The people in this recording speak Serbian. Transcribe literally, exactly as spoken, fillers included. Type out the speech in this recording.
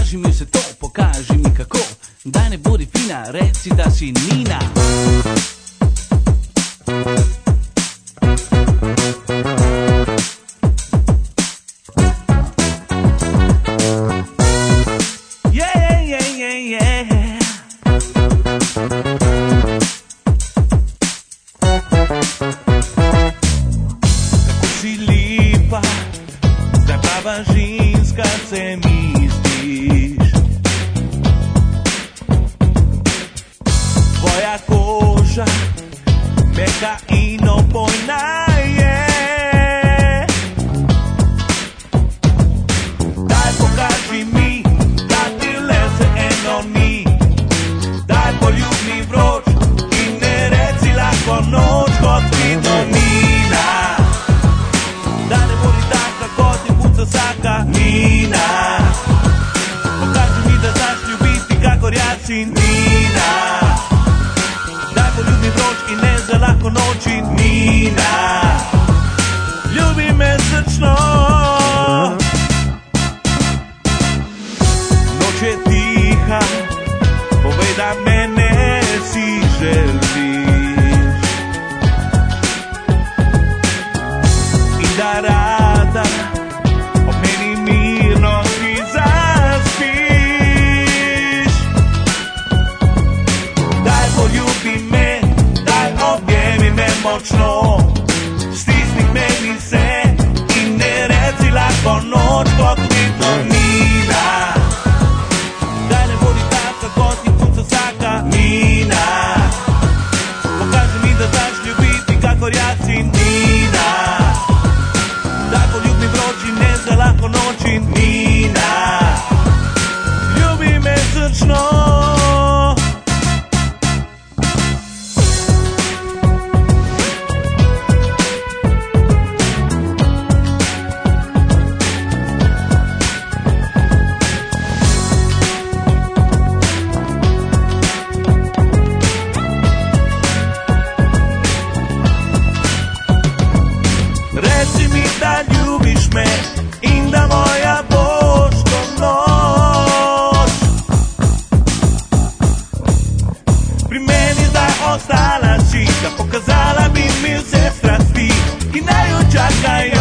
Kaži mi se to, pokaži mi kako. Daj ne budi fina, reci da si Nina. Yeah, yeah, yeah, yeah. Kako si lipa, da prava ženska se mi zdiš. Tvoja koža, meka in opojna je. Daj pokaži mi, da ti leze eno ni. Daj poljubni vroč in ne reci lahko noč kot vidno Nina. Da ne bodi taka kot je puca vsaka Nina. Pokaži mi, da znaš ljubiti kakor jaz si Nina. Daj poljubni vroč in ne za lahko noči Nina. Ljubi me srčno. Noč je tiha, povej da mene si želiš. In da rada ob meni mirno ti zaspiš. Daj poljubi me, daj objemi me močno. Stisni k meni se in ne reci lahko noč kot vidno Nina. Daj ne bodi taka kot je puca vsaka Nina. Pokaži mi, da znaš ljubiti kakor jaz si Nina. Daj poljubni vroč in ne za lahko noči Nina. Ljubi me srčno. Reci mi da ljubiš me in da moja boš to noč. Pri meni zdaj ostala si, da pokazala bi mi vse strasti, ki naj jo čakajo.